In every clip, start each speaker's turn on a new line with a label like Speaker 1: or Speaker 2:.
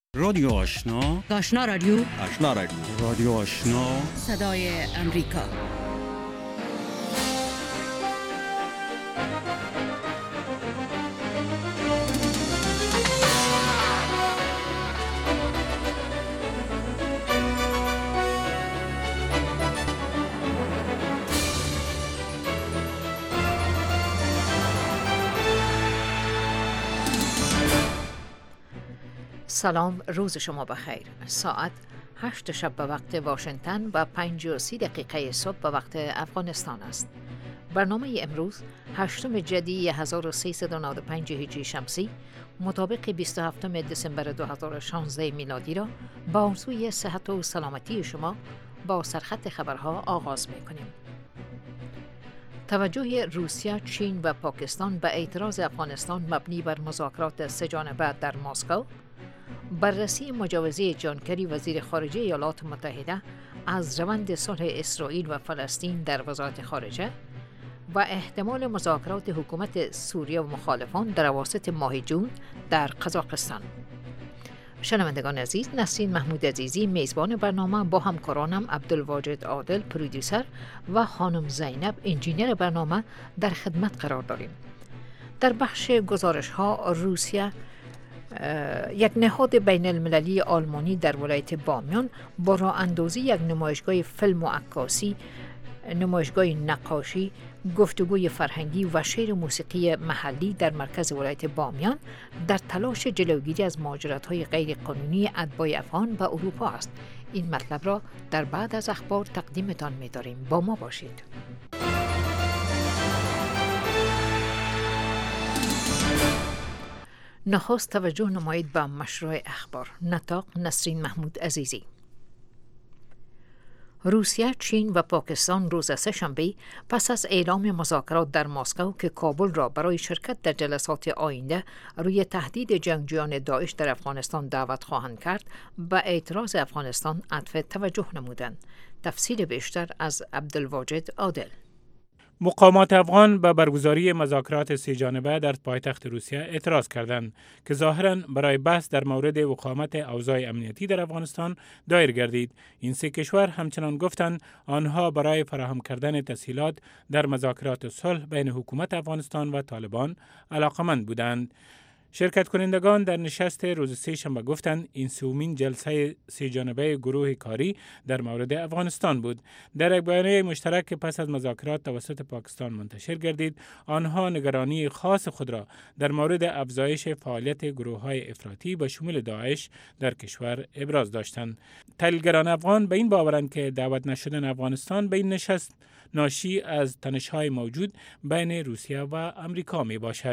Speaker 1: رادیو آشنا،
Speaker 2: آشنا رادیو،
Speaker 1: رادیو آشنا،
Speaker 2: صدای امریکا. سلام، روز شما بخیر. ساعت 8 شب به وقت واشنگتن و 5:30 صبح به وقت افغانستان است. برنامه امروز 8 جدی 1395 هجری شمسی مطابق 27 دسامبر 2016 میلادی را با آرزوی صحت و سلامتی شما با سرخط خبرها آغاز می‌کنیم. توجه روسیه، چین و پاکستان به اعتراض افغانستان مبنی بر مذاکرات سه‌جانبه در مسکو، بررسی مجوزه جان کری وزیر خارجه ایالات متحده از روند صلح اسرائیل و فلسطین در وزارت خارجه و احتمال مذاکرات حکومت سوریه و مخالفان در اواسط ماه جون در قزاقستان. شنوندگان عزیز، نسرین محمود عزیزی میزبان برنامه با همکارانم عبدالواجد عادل پرودوسر و خانم زینب انجینیر برنامه در خدمت قرار داریم. در بخش گزارش ها، روسیه یک نهاد بین المللی آلمانی در ولایت بامیان با راه اندازی یک نمایشگاه فیلم و عکاسی، نمایشگاه نقاشی، گفتگوی فرهنگی و شعر موسیقی محلی در مرکز ولایت بامیان در تلاش جلوگیری از مهاجرت‌های غیر قانونی اتباع افغان به اروپا است. این مطلب را در بعد از اخبار تقدیمتان می‌داریم. با ما باشید. نخست توجه نمایید به مشروع اخبار. نطاق نسرین محمود عزیزی. روسیه، چین و پاکستان روز سه‌شنبه پس از اعلام مذاکرات در مسکو که کابل را برای شرکت در جلسات آینده روی تهدید جنگجویان داعش در افغانستان دعوت خواهند کرد، به اعتراض افغانستان عطف توجه نمودند. تفصیل بیشتر از عبدالواجد عادل.
Speaker 3: مقامات افغان به برگزاری مذاکرات سه‌جانبه در پایتخت روسیه اعتراض کردند که ظاهراً برای بحث در مورد وخامت اوضاع امنیتی در افغانستان دایر گردید. این سه کشور همچنان گفتند آنها برای فراهم کردن تسهیلات در مذاکرات صلح بین حکومت افغانستان و طالبان علاقمند بودند. شرکت کنندگان در نشست روز سه‌شنبه گفتند این سومین جلسه سه‌جانبه گروه کاری در مورد افغانستان بود. در یک بیانیه مشترک که پس از مذاکرات توسط پاکستان منتشر گردید، آنها نگرانی خاص خود را در مورد افزایش فعالیت گروه‌های افراطی با شمول داعش در کشور ابراز داشتند. تحلیلگران افغان به این باورند که دعوت نشدن افغانستان به این نشست ناشی از تنش‌های موجود بین روسیه و آمریکا می باشد.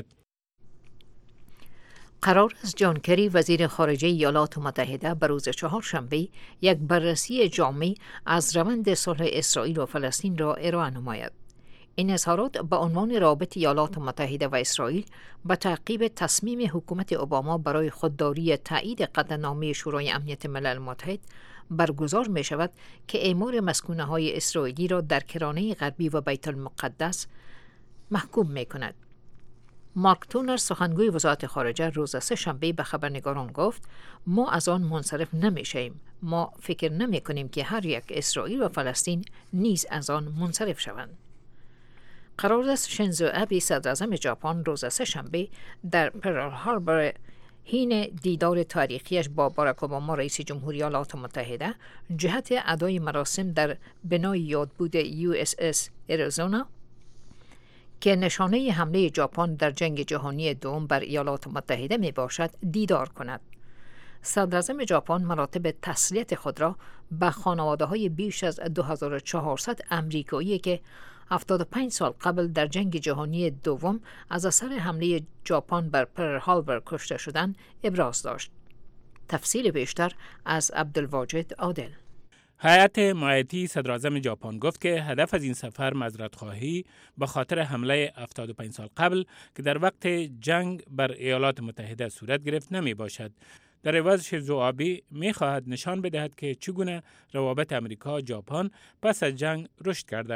Speaker 2: قرار است جان کری وزیر خارجه ایالات متحده به روز چهارشنبه یک بررسی جامع از روند صلح اسرائیل و فلسطین را ارائه نماید. این اظهارات به عنوان رابط ایالات متحده و اسرائیل به تعقیب تصمیم حکومت اوباما برای خودداری تایید قطعنامه شورای امنیت ملل متحد برگزار می شود که اعمار مسکونه‌های اسرائیلی را در کرانه غربی و بیت المقدس محکوم می کند. مارک تونر، سخنگوی وزارت خارجه، روز سه‌شنبه به خبرنگاران گفت ما از آن منصرف نمی‌شویم. ما فکر نمی‌کنیم که هر یک اسرائیل و فلسطین نیز از آن منصرف شوند. قرار است شینزو آبه، صدراعظم ژاپن، روز سه‌شنبه در پرل هاربر حین دیدار تاریخیش با باراک اوباما رئیس جمهوری ایالات متحده جهت ادای مراسم در بنای یادبود USS اریزونا که نشانه حمله ژاپن در جنگ جهانی دوم بر ایالات متحده می باشد دیدار کند. صدراعظم ژاپن مراتب تسلیت خود را به خانواده‌های بیش از 2400 آمریکایی که 75 سال قبل در جنگ جهانی دوم از اثر حمله ژاپن بر پرل هاربر کشته شدند ابراز داشت. تفصیل بیشتر از عبدالواجد عادل.
Speaker 3: هیئت مایعاتی صدراعظم ژاپن گفت که هدف از این سفر معذرت‌خواهی به خاطر حمله 75 سال قبل که در وقت جنگ بر ایالات متحده صورت گرفت نمی باشد. در عوض شینزو آبه می خواهد نشان بدهد که چگونه روابط امریکا ژاپن پس از جنگ رشد کرده است.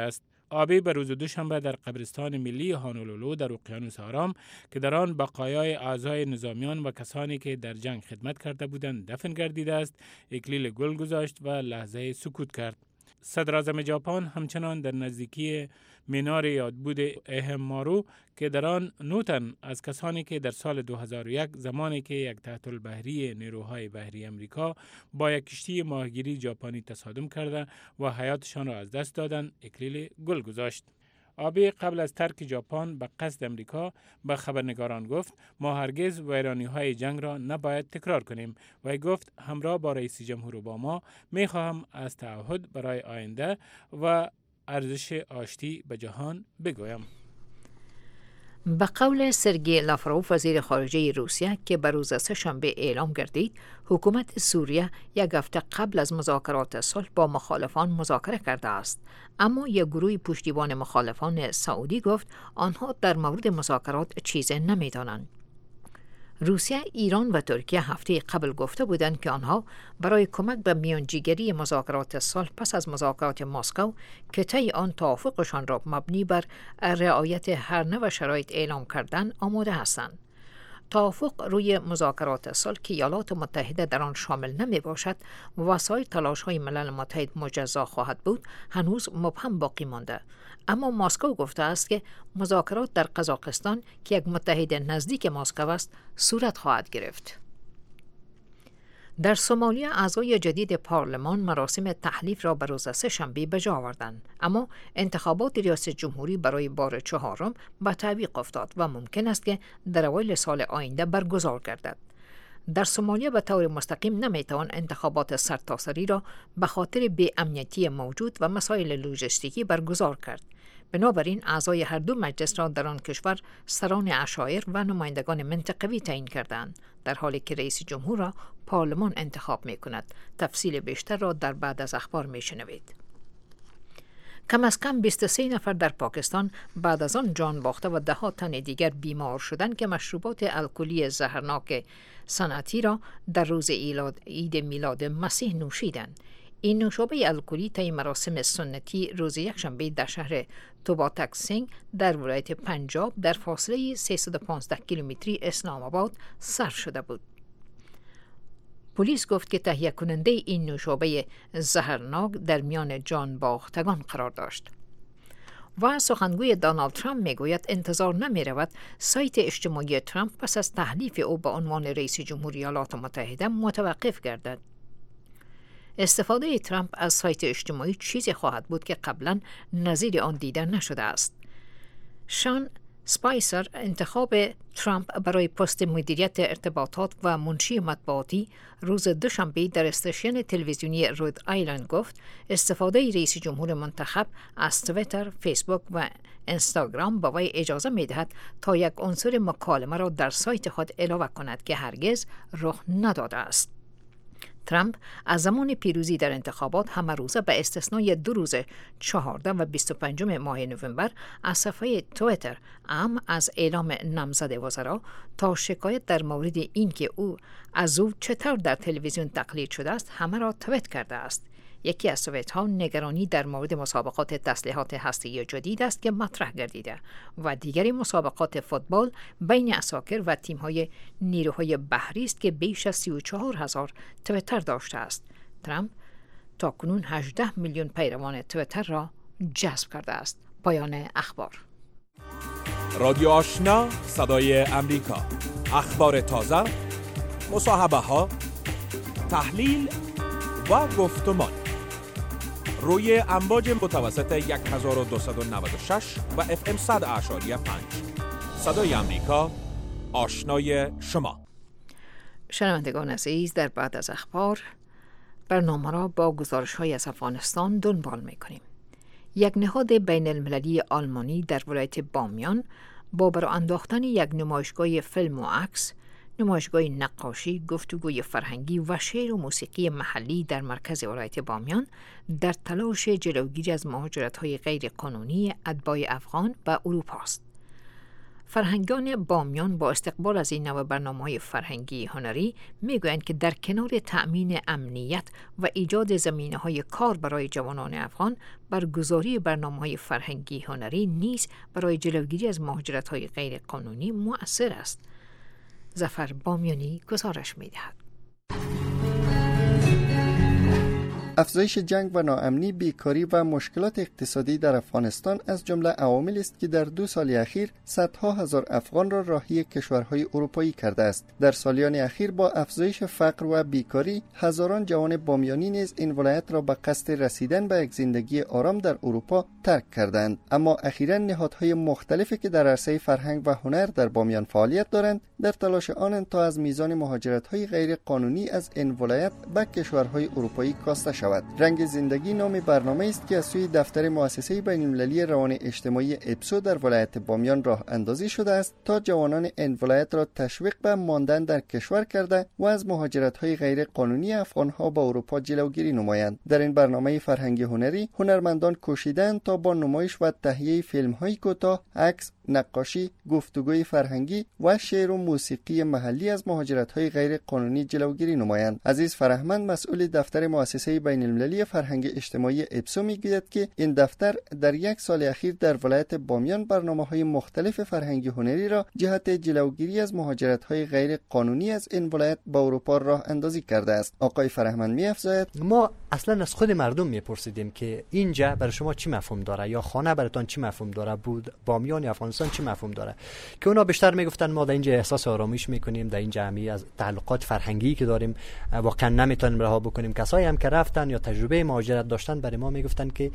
Speaker 3: آبی به روز دوشنبه در قبرستان ملی هانولولو در اقیانوس آرام که در آن بقایای اعضای نظامیان و کسانی که در جنگ خدمت کرده بودند دفن گردیده است، اکلیل گل گذاشت و لحظه سکوت کرد. صدر اعظم ژاپن همچنان در نزدیکی مینار یادبود اهمارو که در آن 9 تن از کسانی که در سال 2001 زمانی که یک تحت البحری نیروهای بحری امریکا با یک کشتی ماهیگیری ژاپنی تصادم کرده و حیاتشان را از دست دادند، اکلیل گل گذاشت. آبی قبل از ترک ژاپن به قصد امریکا به خبرنگاران گفت ما هرگز ویرانی‌های جنگ را نباید تکرار کنیم و گفت همراه با رئیس جمهور اوباما می‌خواهم از تعهد برای آینده و ارزش آشتی به جهان بگویم.
Speaker 2: به قول سرگئی لاوروف وزیر خارجه روسیه که به روز سه‌شنبه اعلام گردید، حکومت سوریه یک هفته قبل از مذاکرات صلح با مخالفان مذاکره کرده است، اما یک گروه پشتیبان مخالفان سعودی گفت آنها در مورد مذاکرات چیزی نمی‌دانند. روسیه، ایران و ترکیه هفته قبل گفته بودند که آنها برای کمک به میانجیگری مذاکرات صلح پس از مذاکرات مسکو که طی آن توافقشان را مبنی بر رعایت هر نوع شرایط اعلام کردن آماده هستند. توافق روی مذاکرات صلح که ایالات متحده در آن شامل نمی باشد و سایر تلاش‌های ملل متحد مجزا خواهد بود، هنوز مبهم باقی مانده. اما مسکو گفته است که مذاکرات در قزاقستان که یک متحد نزدیک مسکو است صورت خواهد گرفت. در سومالیا اعضای جدید پارلمان مراسم تحلیف را به روز سه‌شنبه به جا آوردند، اما انتخابات ریاست جمهوری برای بار 4 به تعویق افتاد و ممکن است که در اوایل سال آینده برگزار گردد. در سومالیا به طور مستقیم نمیتوان انتخابات سرتاسری را به خاطر بی‌امنیتی موجود و مسائل لوجستیکی برگزار کرد. بنابراین اعضای هر دو مجلس را در آن کشور سران عشایر و نمایندگان منطقوی تعیین کردند، در حالی که رئیس جمهور را پارلمان انتخاب می کند. تفصیل بیشتر را در بعد از اخبار می شنوید. کم از کم 23 نفر در پاکستان بعد از آن جان باخته و 10 تن دیگر بیمار شدند که مشروبات الکلی زهرناک صنعتی را در روز عید میلاد مسیح نوشیدند. این نوشابه الکلی طی مراسم سنتی روز یکشنبه در شهر توباتک سنگ در ولایت پنجاب در فاصله 315 کیلومتری اسلام آباد صرف شده بود. پلیس گفت که تهیه کننده این نوشابه زهرناک در میان جان باختگان قرار داشت. و سخنگوی دونالد ترامپ میگوید انتظار نمی رود سایت اجتماعی ترامپ پس از تحلیف او به عنوان رئیس جمهوری ایالات متحده متوقف گردد. استفاده ترامپ از سایت اجتماعی چیزی خواهد بود که قبلا نظیر آن دیده نشده است. شان سپایسر انتخاب ترامپ برای پست مدیریت ارتباطات و منشی مطبوعاتی روز دوشنبه در استیشن تلویزیونی رود آیلند گفت استفاده رئیس جمهور منتخب از توییتر، فیسبوک و اینستاگرام به وی اجازه می‌دهد تا یک عنصر مکالمه را در سایت خود اضافه کند که هرگز رخ نداده است. ترامپ از زمان پیروزی در انتخابات همه روزه به استثنای 2 روز 14 و 25 ماه نوامبر از صفحه توییتر از اعلام نامزد وزرا تا شکایت در مورد اینکه از او چطور در تلویزیون تقلید شده است همه را توییت کرده است. یکی از توییت‌ها نگرانی در مورد مسابقات تسلیحات هسته‌ای جدید است که مطرح گردیده و دیگری مسابقات فوتبال بین عساکر و تیم‌های نیروهای بحری است که بیش از 34,000 توییتر داشته است. ترامپ تاکنون 18 میلیون پیروان توییتر را جذب کرده است. پایان اخبار.
Speaker 4: رادیو آشنا، صدای امریکا. اخبار تازه، مصاحبه‌ها، تحلیل و گفتمان روی امواج متوسط 1296 و FM 100.5 صدای امریکا، آشنای شما.
Speaker 2: شنوندگان عزیز، در بعد از اخبار برنامه را با گزارش‌های از افغانستان دنبال می‌کنیم. یک نهاد بین المللی آلمانی در ولایت بامیان با برآ انداختن یک نمایشگاه فیلم و عکس، نمایشگاه نقاشی، گفتگوی فرهنگی و شعر و موسیقی محلی در مرکز ولایت بامیان در تلاش جلوگیری از مهاجرت‌های غیر قانونی اتباع افغان به اروپا است. فرهنگان بامیان با استقبال از این نوع برنامه‌های فرهنگی هنری میگویند که در کنار تأمین امنیت و ایجاد زمینه‌های کار برای جوانان افغان، برگزاری برنامه‌های فرهنگی هنری نیز برای جلوگیری از مهاجرت‌های غیر قانونی مؤثر است. ظفر بامیانی گزارش می‌دهد.
Speaker 5: افزایش جنگ و ناامنی، بیکاری و مشکلات اقتصادی در افغانستان از جمله عواملی است که در 2 سال اخیر صدها هزار افغان را راهی کشورهای اروپایی کرده است. در سالیان اخیر با افزایش فقر و بیکاری، هزاران جوان بامیانی نیز این ولایت را به قصد رسیدن به یک زندگی آرام در اروپا ترک کردند. اما اخیراً نهادهای مختلفی که در عرصه فرهنگ و هنر در بامیان فعالیت دارند، در تلاش آنند تا از میزان مهاجرت‌های غیر قانونی از این ولایت به کشورهای اروپایی کاسته شود. رنگ زندگی نام برنامه است که از سوی دفتر مؤسسه بین‌المللی روان اجتماعی اپسو در ولایت بامیان راه اندازی شده است تا جوانان این ولایت را تشویق به ماندن در کشور کرده و از مهاجرت‌های غیر قانونی افغان‌ها به اروپا جلوگیری نمایند. در این برنامه فرهنگی هنری، هنرمندان کوشیدند تا با نمایش و تهیه فیلم‌های کوتاه، عکس، نقاشی، گفتگوی فرهنگی و شعر و موسیقی محلی از مهاجرت‌های غیر قانونی جلوگیری نمایند. عزیز فرهمند، مسئول دفتر مؤسسه بین‌المللی فرهنگ اجتماعی اپسو میگوید که این دفتر در 1 سال اخیر در ولایت بامیان برنامه‌های مختلف فرهنگی هنری را جهت جلوگیری از مهاجرت‌های غیر قانونی از این ولایت به اروپا راه اندازی کرده است. آقای فرهمند می‌افزاید:
Speaker 6: ما اصلا از خود مردم میپرسیدیم که اینجا برای شما چی مفهوم داره، یا خانه براتون چی مفهوم داره، بود بامیان یا افغانستان چی مفهوم داره، که اونا بیشتر میگفتن ما در اینجا احساس آرامش میکنیم، در اینجا همی از تعلقات فرهنگی که داریم واقعا نمیتونیم رها بکنیم. کسایی هم که رفتن یا تجربه مهاجرت داشتن برای ما میگفتن که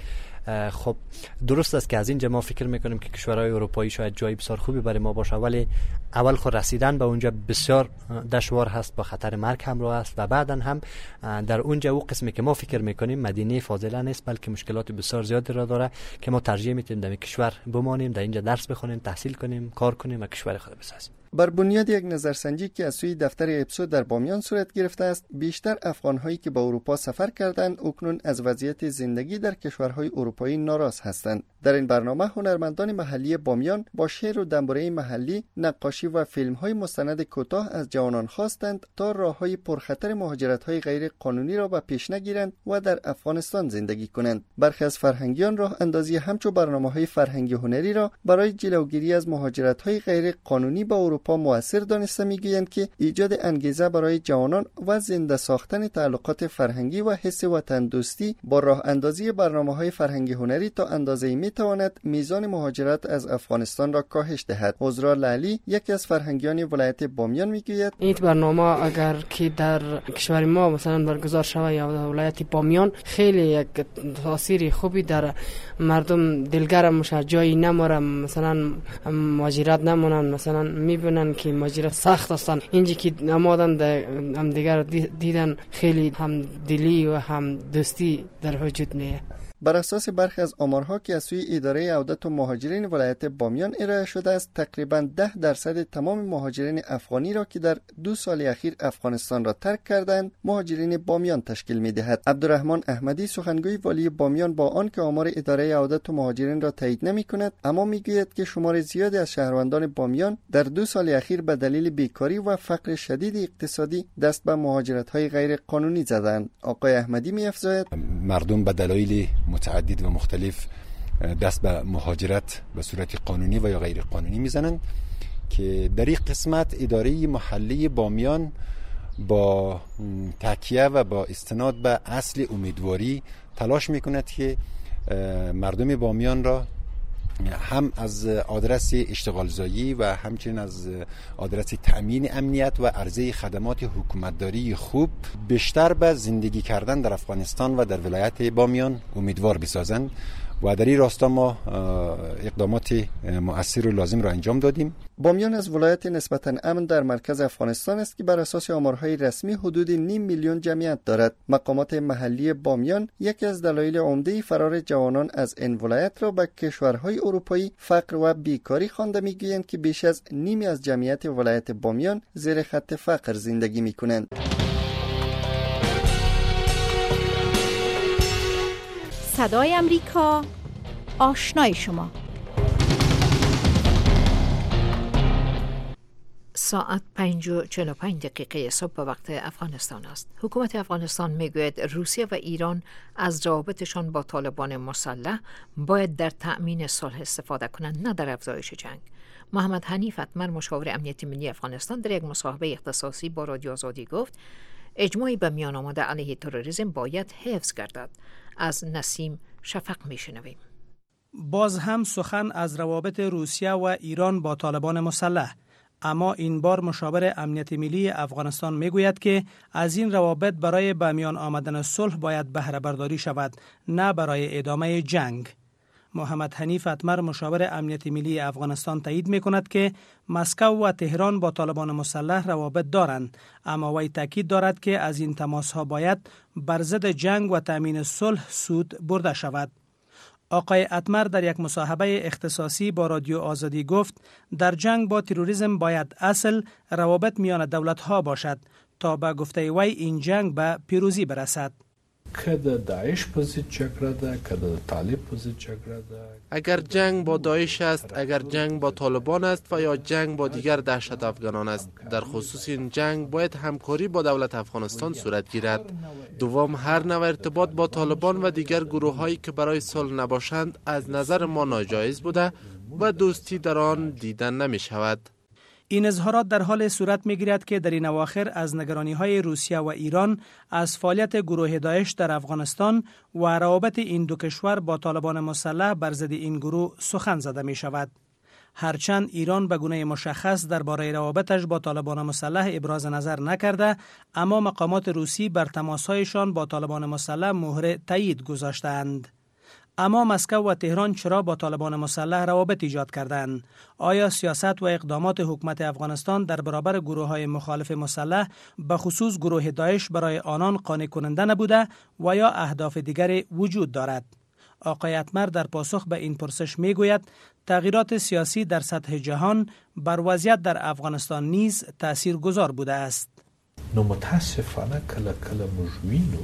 Speaker 6: خب درست است که از اینجا ما فکر میکنیم که کشورهای اروپایی شاید جای بسیار خوبی برای ما باشه، ولی اول خود رسیدن به اونجا بسیار دشوار هست، با خطر مرگ همراه است، و بعدن هم در اونجا او قسمی که ما فکر میکنیم مدینه فاضله نیست، بلکه مشکلات بسیار زیادی را داره که ما ترجیح میدیم در کشور بمانیم، در اینجا درس بخونیم، تحصیل کنیم، کار کنیم و کشور خود بسازیم.
Speaker 5: بر بنیاد یک نظرسنجی که از سوی دفتر اپسو در بامیان صورت گرفته است، بیشتر افغان‌هایی که به اروپا سفر کردند اکنون از وضعیت زندگی در کشورهای اروپایی ناراض هستند. در این برنامه هنرمندان محلی بامیان با شعر و دنبره محلی، نقاشی و فیلم‌های مستند کوتاه از جوانان خواستند تا راه‌های پرخطر مهاجرت‌های غیر قانونی را به پیش نگیرند و در افغانستان زندگی کنند. برخی از فرهنگیان راه اندازی همچون برنامه‌های فرهنگی هنری را برای جلوگیری از مهاجرت‌های غیر قانونی به اروپا مؤثر دانسته میگویند که ایجاد انگیزه برای جوانان و زنده ساختن تعلقات فرهنگی و حس وطن دوستی با راه اندازی برنامه‌های فرهنگی هنری تا اندازه‌ای میتواند میزان مهاجرت از افغانستان را کاهش دهد. عذرا لالی، یکی از فرهنگیان ولایت بامیان میگوید:
Speaker 7: این برنامه اگر که در کشور ما مثلا برگزار شود یا در ولایت بامیان، خیلی یک تاثیر خوبی در مردم دلگرم میشه، جایی نمورم مثلا مهاجرت نمونن، مثلا میبینن که مهاجرت سخت هستن، اینجا که نمادن هم دیگر دیدن، خیلی هم دلی و هم دوستی در وجود میه.
Speaker 5: بر اساس برخی از آمارها که از سوی اداره عودت و مهاجرین ولایت بامیان ارائه شده است، تقریباً 10% تمام مهاجرین افغانی را که در 2 سال اخیر افغانستان را ترک کردند، مهاجرین بامیان تشکیل می‌دهد. عبدالرحمن احمدی، سخنگوی والی بامیان، با آنکه آمار اداره عودت و مهاجرین را تایید نمی‌کند، اما می‌گوید که شمار زیادی از شهروندان بامیان در 2 سال اخیر به دلیل بیکاری و فقر شدید اقتصادی دست به مهاجرت‌های غیر قانونی زدند. آقای احمدی می‌افزاید:
Speaker 8: مردم به دلایل متعدد و مختلف دست به مهاجرت به صورت قانونی و یا غیر قانونی میزنند که در این قسمت اداره محلی بامیان با تکیه و با استناد به اصل امیدواری تلاش میکند که مردم بامیان را هم از آدرس اشتغالزایی و همچنین از آدرس تأمین امنیت و عرضه خدمات حکومتداری خوب بیشتر به زندگی کردن در افغانستان و در ولایت بامیان امیدوار بسازند و در این راستا ما اقدامات مؤثر و لازم را انجام دادیم.
Speaker 5: بامیان از ولایت نسبتاً امن در مرکز افغانستان است که بر اساس آمارهای رسمی حدود 0.5 میلیون جمعیت دارد. مقامات محلی بامیان یکی از دلایل عمده فرار جوانان از این ولایت را به کشورهای اروپایی فقر و بیکاری خوانده میگویند که بیش از نیمی از جمعیت ولایت بامیان زیر خط فقر زندگی میکنند.
Speaker 9: صدای امریکا، آشنای شما.
Speaker 2: ساعت 5:45 صبح به وقت افغانستان است. حکومت افغانستان میگوید روسیه و ایران از روابطشان با طالبان مسلح باید در تأمین صلح استفاده کنند، نه در افزایش جنگ. محمد حنیف اتمر، مشاور امنیت ملی افغانستان، در یک مصاحبه اختصاصی با رادیو آزادی گفت اجماعی به میان آمده علیه تروریسم باید حفظ گردد. از نسیم شفق میشنویم.
Speaker 9: باز هم سخن از روابط روسیه و ایران با طالبان مسلح، اما این بار مشاور امنیت ملی افغانستان میگوید که از این روابط برای به میان آمدن صلح باید بهره برداری شود، نه برای ادامه جنگ. محمد حنیف اتمر، مشاور امنیت ملی افغانستان، تایید میکند که مسکو و تهران با طالبان مسلح روابط دارند، اما وی تاکید دارد که از این تماسها باید بر ضد جنگ و تامین صلح سود برده شود. آقای اتمر در یک مصاحبه اختصاصی با رادیو آزادی گفت در جنگ با تروریسم باید اصل روابط میان دولت‌ها باشد تا به گفته وی این جنگ به پیروزی برسد.
Speaker 10: اگر جنگ با داعش است، اگر جنگ با طالبان است و یا جنگ با دیگر دهشت افغانان است، در خصوص این جنگ باید همکاری با دولت افغانستان صورت گیرد. دوم، هر نوع ارتباط با طالبان و دیگر گروه‌هایی که برای صلح نباشند از نظر ما ناجایز بوده و دوستی در آن دیدن نمی شود.
Speaker 9: این اظهارات در حال صورت می‌گیرد که در این اواخر از نگرانی‌های روسیه و ایران از فعالیت گروه داعش در افغانستان و روابط این دو کشور با طالبان مسلح بر ضد این گروه سخن زده می‌شود. هرچند ایران به گونه مشخص درباره روابطش با طالبان مسلح ابراز نظر نکرده، اما مقامات روسی بر تماس‌هایشان با طالبان مسلح مهر تایید گذاشتند. اما مسکو و تهران چرا با طالبان مسلح روابط ایجاد کردند؟ آیا سیاست و اقدامات حکومت افغانستان در برابر گروه‌های مخالف مسلح به خصوص گروه داعش برای آنان قانع کننده نبوده و یا اهداف دیگری وجود دارد؟ آقای اتمر در پاسخ به این پرسش میگوید تغییرات سیاسی در سطح جهان بر وضعیت در افغانستان نیز تاثیرگذار بوده است.
Speaker 11: متاسفانه کله مجوینو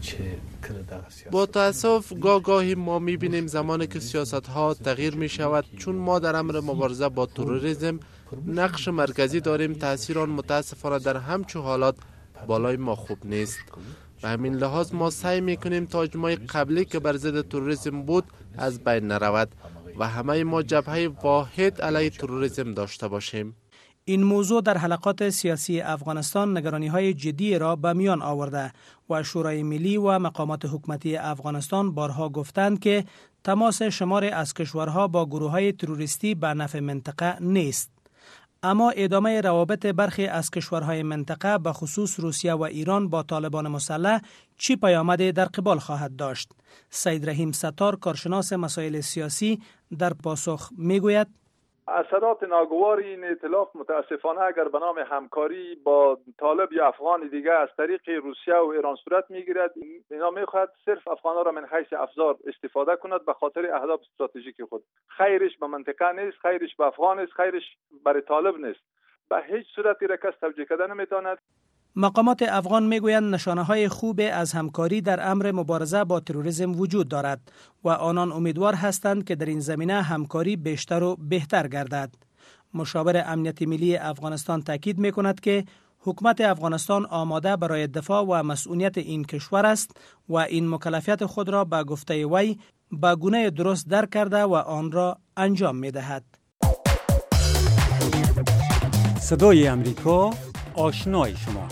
Speaker 10: با تأسف گاهی ما می‌بینیم زمانی که سیاست‌ها تغییر می‌شود، چون ما در امر مبارزه با تروریسم نقش مرکزی داریم، تأثیر آن متاسفانه در همچون حالات بالای ما خوب نیست. به همین لحاظ ما سعی می‌کنیم تا اجماع قبلی که بر ضد تروریسم بود از بین نرود و همه ما جبهه واحد علیه تروریسم داشته باشیم.
Speaker 9: این موضوع در حلقات سیاسی افغانستان نگرانی‌های جدی را به میان آورده و شورای ملی و مقامات حکومتی افغانستان بارها گفتند که تماس شماری از کشورها با گروه‌های تروریستی به نفع منطقه نیست. اما ادامه روابط برخی از کشورهای منطقه به خصوص روسیه و ایران با طالبان مسلح چی پیامدی در قبال خواهد داشت؟ سید رحیم ستار، کارشناس مسائل سیاسی، در پاسخ میگوید
Speaker 12: اثرات ناگوار این ائتلاف متاسفانه اگر به نام همکاری با طالب یا افغان دیگه از طریق روسیه و ایران صورت میگیرد، اینا میخواد صرف افغانا را من حیث افزار استفاده کند به خاطر اهداف استراتژیک خود. خیرش به منطقه نیست، خیرش به افغان نیست، خیرش برای طالب نیست. به هیچ صورتی را کس توجیه کردن نمیتواند.
Speaker 9: مقامات افغان میگویند نشانه‌های خوب از همکاری در امر مبارزه با تروریسم وجود دارد و آنان امیدوار هستند که در این زمینه همکاری بیشتر و بهتر گردد. مشاور امنیت ملی افغانستان تاکید میکند که حکومت افغانستان آماده برای دفاع و مسئولیت این کشور است و این مکلفیت خود را به گفته وی به گونه درست درک کرده و آن را انجام میدهد.
Speaker 1: صدای امریکا، آشنای شما.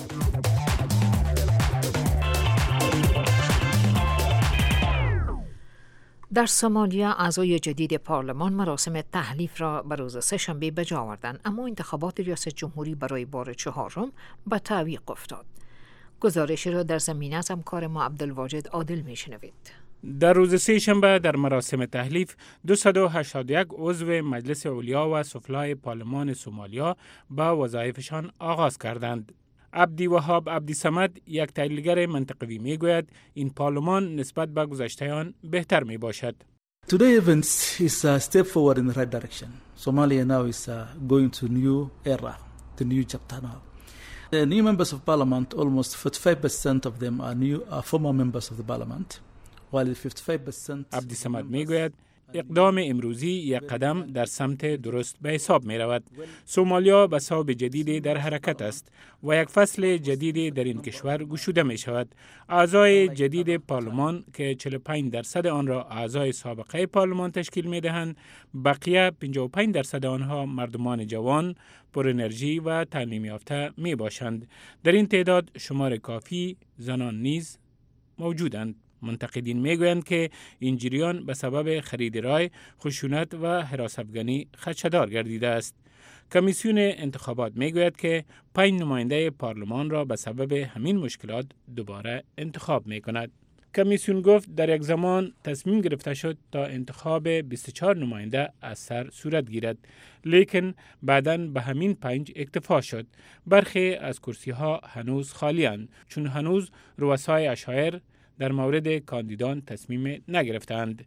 Speaker 2: در سومالیا اعضای جدید پارلمان مراسم تحلیف را به روز سه‌شنبه به جا آوردند، اما انتخابات ریاست جمهوری برای بار چهارم به تعویق افتاد. گزارش را در زمینه از همکار ما عبدالواجد عادل میشنوید.
Speaker 3: در روز سه‌شنبه در مراسم تحلیف 281 عضو مجلس علیا و سفلای پارلمان سومالیا به وظایفشان آغاز کردند. عبدیوهاب عبدیصمد، یک تحلیلگر منطقوی، میگوید این پارلمان نسبت به گذشته آن بهتر می باشد.
Speaker 11: Today events is a step forward in the right direction. Somalia now is going to new era, to new chapter now. The new members of parliament, almost 45% of them are former members of the parliament, while 55%
Speaker 3: عبدیصمد میگوید اقدام امروزی یک قدم در سمت درست به حساب می رود. سومالیا به صوب جدیدی در حرکت است و یک فصل جدیدی در این کشور گشوده می شود. اعضای جدید پارلمان که 45% آن را اعضای سابقه پارلمان تشکیل می دهند، بقیه 55% آنها مردمان جوان، پر انرژی و تعلیم یافته می باشند. در این تعداد شمار کافی زنان نیز موجودند. منتقدین میگویند که این جریان به سبب خرید رای، خشونت و هراس افغانی خدشه‌دار گردیده است. کمیسیون انتخابات میگوید که 5 نماینده پارلمان را به سبب همین مشکلات دوباره انتخاب میکند. کمیسیون گفت در یک زمان تصمیم گرفته شد تا انتخاب 24 نماینده از سر صورت گیرد، لیکن بعداً به همین 5 اکتفا شد. برخی از کرسی ها هنوز خالی اند، چون هنوز رؤسای اشایر در مورد کاندیدان تصمیم نگرفتند.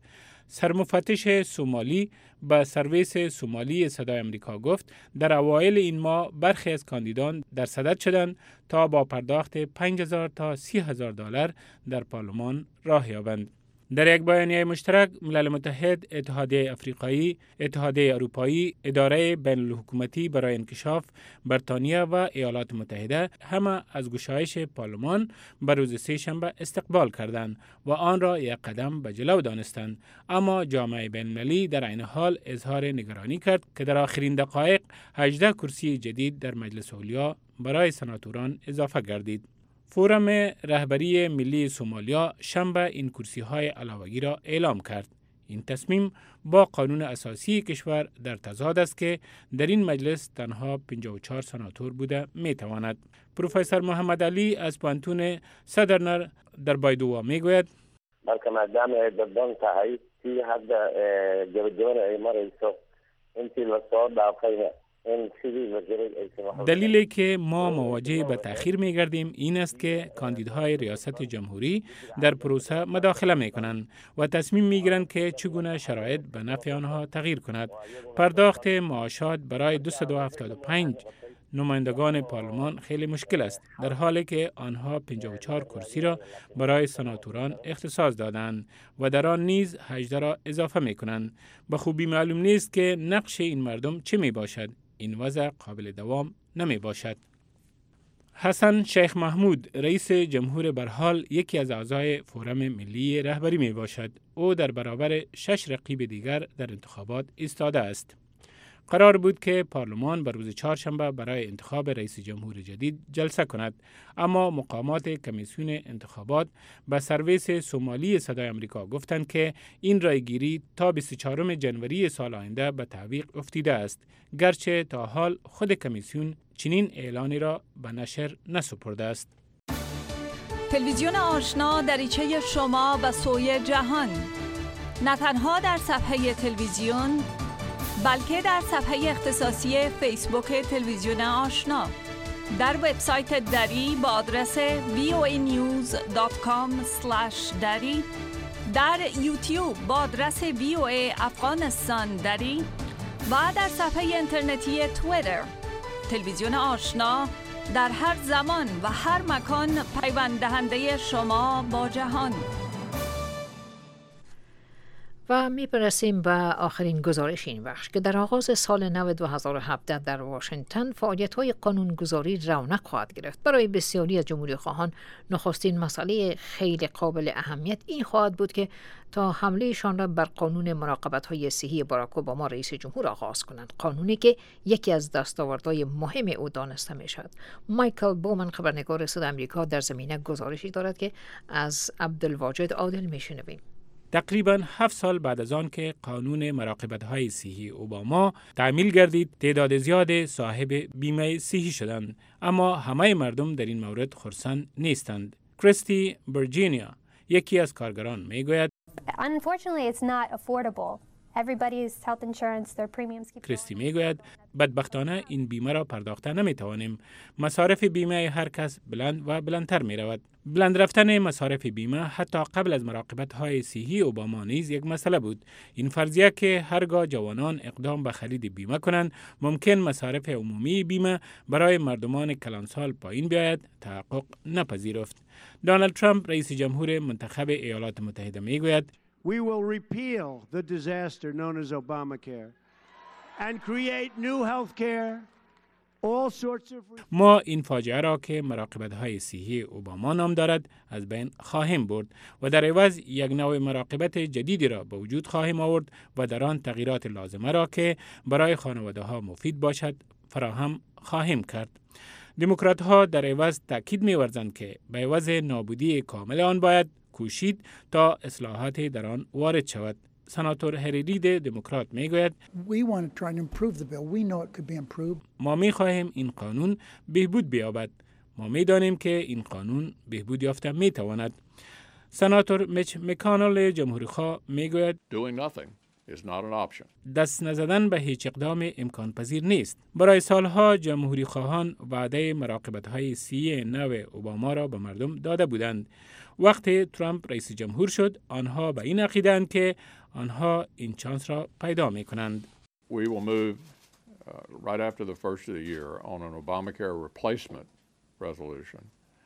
Speaker 3: سرمفتش سومالی به سرویس سومالی صدای امریکا گفت در اوایل این ماه برخی از کاندیدان در صدد شدند تا با پرداخت 5,000 تا 30,000 دلار در پارلمان راه یابند. در یک بیانیه مشترک، ملل متحد، اتحادیه افریقایی، اتحادیه اروپایی، اداره بین الحکومتی برای انکشاف، بریتانیا و ایالات متحده همه از گشایش پارلمان بر روز سه‌شنبه استقبال کردند و آن را یک قدم به جلو دانستند. اما جامعه بین المللی در عین حال اظهار نگرانی کرد که در آخرین دقایق 18 کرسی جدید در مجلس علیا برای سناتوران اضافه گردید. فورم رهبری ملی سومالیا شنبه این کرسی‌های علاوه‌ای را اعلام کرد. این تصمیم با قانون اساسی کشور در تضاد است که در این مجلس تنها 54 سناتور بوده میتواند. پروفسور محمد علی از پانتون سدرنر در بایدوا میگوید
Speaker 13: بلکه مردم دبان تهایی تی حد جوان ایمار ایسو انتی لسوار داخل
Speaker 3: دلیلی که ما مواجه به تأخیر می گردیم این است که کاندیدهای ریاست جمهوری در پروسه مداخله می کنند و تصمیم می گیرند که چگونه شرایط به نفع آنها تغییر کند. پرداخت معاشات برای 275 نمایندگان پارلمان خیلی مشکل است، در حالی که آنها 54 کرسی را برای سناتوران اختصاص دادند و در آن نیز 18 را اضافه می کنند. به خوبی معلوم نیست که نقش این مردم چه می باشد. این وضع قابل دوام نمی باشد. حسن شیخ محمود رئیس جمهور برحال یکی از اعضای فورم ملی رهبری می باشد. او در برابر 6 رقیب دیگر در انتخابات ایستاده است. قرار بود که پارلمان بر روز چهارشنبه برای انتخاب رئیس جمهور جدید جلسه کند، اما مقامات کمیسیون انتخابات به سرویس سومالی صدای امریکا گفتند که این رایگیری تا 24 جنوری سال آینده به تعویق افتیده است، گرچه تا حال خود کمیسیون چنین اعلانی را به نشر نسپرده است.
Speaker 14: تلویزیون آشنا دریچه شما و سوی جهان، نه تنها در صفحه تلویزیون بلکه در صفحه اختصاصی فیسبوک تلویزیون آشنا، در وبسایت دری با آدرس voanews.com/dari، در یوتیوب با آدرس VOA افغانستان دری و در صفحه اینترنتی توییتر. تلویزیون آشنا در هر زمان و هر مکان پیوند دهنده شما با جهان.
Speaker 2: و می‌رسیم به آخرین گزارش این بخش که در آغاز سال نو 2017 در واشنگتن فعالیت‌های قانونگذاری رونق خواهد گرفت. برای بسیاری از جمهوری‌خواهان نخستین مسئله خیلی قابل اهمیت این خواهد بود که تا حملهشان را بر قانون مراقبت‌های صحی باراک اوباما رئیس جمهور آغاز کنند، قانونی که یکی از دستاوردهای مهم او دانسته می‌شود. مایکل بومن خبرنگار صدای آمریکا در زمینه گزارشی دارد که از عبدالواجد عادل می‌شنویم.
Speaker 3: تقریباً 7 سال بعد از آن که قانون مراقبت‌های صحی اوباما تعمیل گردید، تعداد زیاد صاحب بیمه صحی شدند، اما همه مردم در این مورد خرسند نیستند. کریستی برجینیا یکی از کارگران میگوید کریستی میگوید بدبختانه این بیمه را پرداخته نمیتوانیم. مصارف بیمه هر کس بلند و بلندتر می رود. بلند رفتن مصارف بیمه حتی قبل از مراقبت های صحی اوباما نیز یک مسئله بود. این فرضیه که هرگاه جوانان اقدام به خرید بیمه کنند ممکن مصارف عمومی بیمه برای مردمان کلانسال پایین بیاید تحقق نپذیرفت. دونالد ترامپ رئیس جمهور منتخب ایالات متحده میگوید
Speaker 15: We will repeal the disaster known as Obamacare and create new health care.
Speaker 3: ما این فاجعه را که مراقبت‌های صحی اوباما نام دارد از بین خواهیم برد و در عوض یک نوع مراقبت جدیدی را به وجود خواهیم آورد و در آن تغییرات لازمه را که برای خانواده‌ها مفید باشد فراهم خواهیم کرد. دموکرات‌ها در عوض تأکید می‌ورزند که به عوض نابودی کامل آن باید کوشید تا اصلاحات در آن وارد شود. سناتور هری رید دموکرات میگوید ما میخواهیم این قانون بهبود بیابد. ما میدانیم که این قانون بهبود یافته میتواند. سناتور میچ مکانل جمهوریخواه میگوید دست نزدن به هیچ اقدام امکان پذیر نیست. برای سالها جمهوری خواهان وعده مراقبت‌های صحی نو اوباما را به مردم داده بودند. وقتی ترامپ رئیس جمهور شد، آنها به این عقیده‌اند که آنها این چانس را پیدا می‌کنند.
Speaker 16: We will move right after the first of the year on an Obamacare replacement resolution.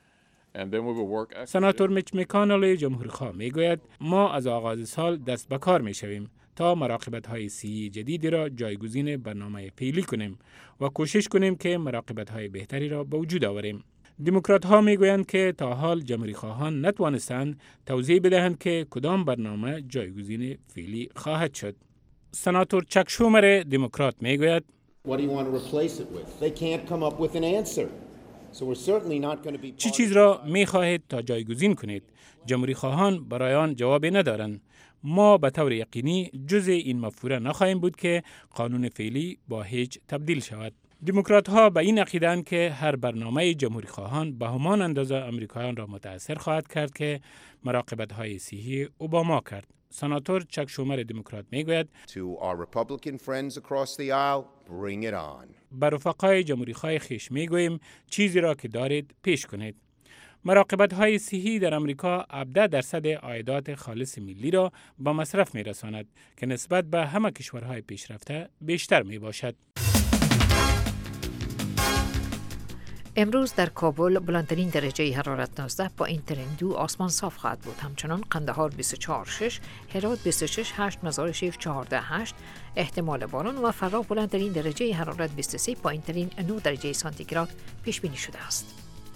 Speaker 3: سناتور میچ مکانل جمهوریخواه میگوید ما از آغاز سال دست به کار میشویم تا مراقبت‌های صحی جدیدی را جایگزین برنامه فعلی کنیم و کوشش کنیم که مراقبت‌های بهتری را به وجود آوریم. دموکرات‌ها میگویند که تا حال جمهوریخواهان نتوانستند توضیح بدهند که کدام برنامه جایگزین فعلی خواهد شد. سناتور چک شومر دموکرات میگوید چه چیز را می‌خواهید تا جایگزین کنید؟ جمهوریخواهان برای آن جوابی ندارند. ما به طور یقینی جز این مفهوم نخواهیم بود که قانون فعلی با هیچ تبدیل شود. دموکرات‌ها به این عقیده‌اند که هر برنامه جمهوریخواهان به همان اندازه آمریکایان را متاثر خواهد کرد که مراقبت‌های صحی اوباما کرد. سناتور چک شومر دموکرات میگوید بر رفقای جمهوریخواه خویش میگوییم چیزی را که دارید پیش کنید. مراقبت‌های صحی در امریکا 17% عایدات خالص ملی را به مصرف می‌رساند که نسبت به همه کشورهای پیشرفته بیشتر میباشد.
Speaker 2: امروز در کابل بلندترین درجه حرارت 19، پایین‌ترین 2 آسمان صاف خواهد بود. همچنان قندهار 24.6، هرات 26.8، مزارشریف 14.8 احتمال باران و فرا بلندترین درجه حرارت 23، پایین‌ترین 9 درجه سانتیگراد پیش بینی شده است.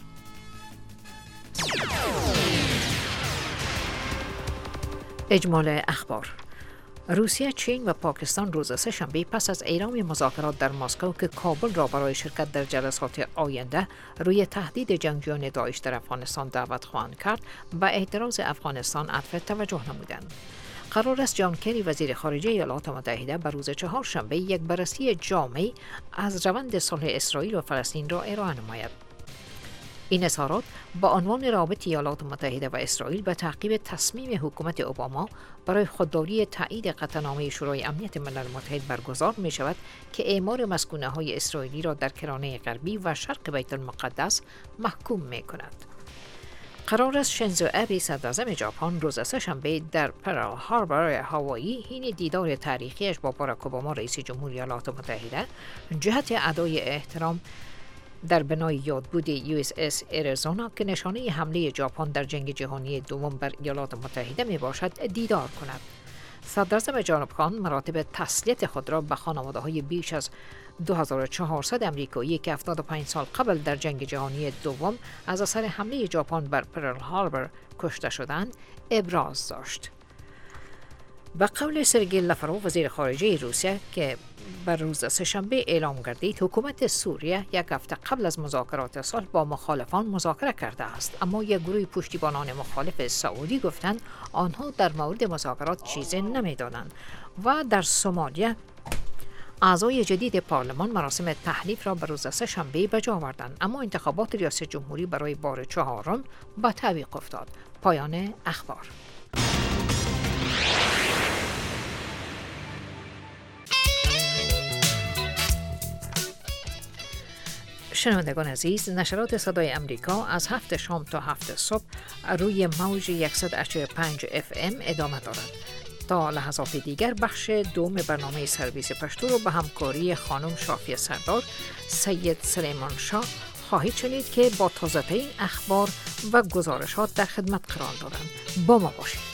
Speaker 2: اجمال اخبار. روسیه، چین و پاکستان روز سه‌شنبه پس از اعلام مذاکرات در مسکو که کابل را برای شرکت در جلسات آینده روی تهدید جنگجویان داعش در افغانستان دعوت خواهند کرد، به اعتراض افغانستان عطف توجه نمودند. قرار است جان کری وزیر خارجه ایالات متحده به روز چهارشنبه یک بررسی جامع از روند صلح اسرائیل و فلسطین را ارائه نماید. این اظهارات با عنوان رابطه ایالات متحده و اسرائیل به تعقیب تصمیم حکومت اوباما برای خودداری تایید قطعنامه شورای امنیت ملل متحد برگزار می شود که اعمار مسکونه های اسرائیلی را در کرانه غربی و شرق بیت المقدس محکوم می کند. قرار است شینزو ابه صدراعظم ژاپن روز سه‌شنبه در پرل هاربر هاوایی حین دیدار تاریخیش با باراک اوباما رئیس جمهوری ایالات متحده جهت ادای احترام در بنای یادبود USS اریزونا که نشانه حمله ژاپن در جنگ جهانی دوم بر ایالات متحده می باشد دیدار کند. صدراعظم ژاپن مراتب تسلیت خود را به خانواده‌های بیش از 2400 امریکایی که 75 سال قبل در جنگ جهانی دوم از اثر حمله ژاپن بر پرل هاربر کشته شدند ابراز داشت. به قول سرگئی لاوروف وزیر خارجه روسیه که بر روز سه‌شنبه اعلام گردید، حکومت سوریه یک هفته قبل از مذاکرات صلح با مخالفان مذاکره کرده است، اما یک گروه پشتیبانان مخالف سعودی گفتند آنها در مورد مذاکرات چیزی نمی‌دانند. و در سومالیه اعضای جدید پارلمان مراسم تحلیف را بر روز سه‌شنبه به جا آوردند، اما انتخابات ریاست جمهوری برای بار چهارم به تعویق افتاد. پایان اخبار. شنوندگان عزیز، نشرات صدای امریکا از 7 شام تا 7 صبح روی موج 100.5 FM ادامه دارد. تا لحظات دیگر بخش دوم برنامه سرویس پشتو رو به همکاری خانم شافیه سردار، سید سلیمان شاه خواهید شنید که با تازه‌ترین اخبار و گزارشات در خدمت قرار دارند. با ما باشید.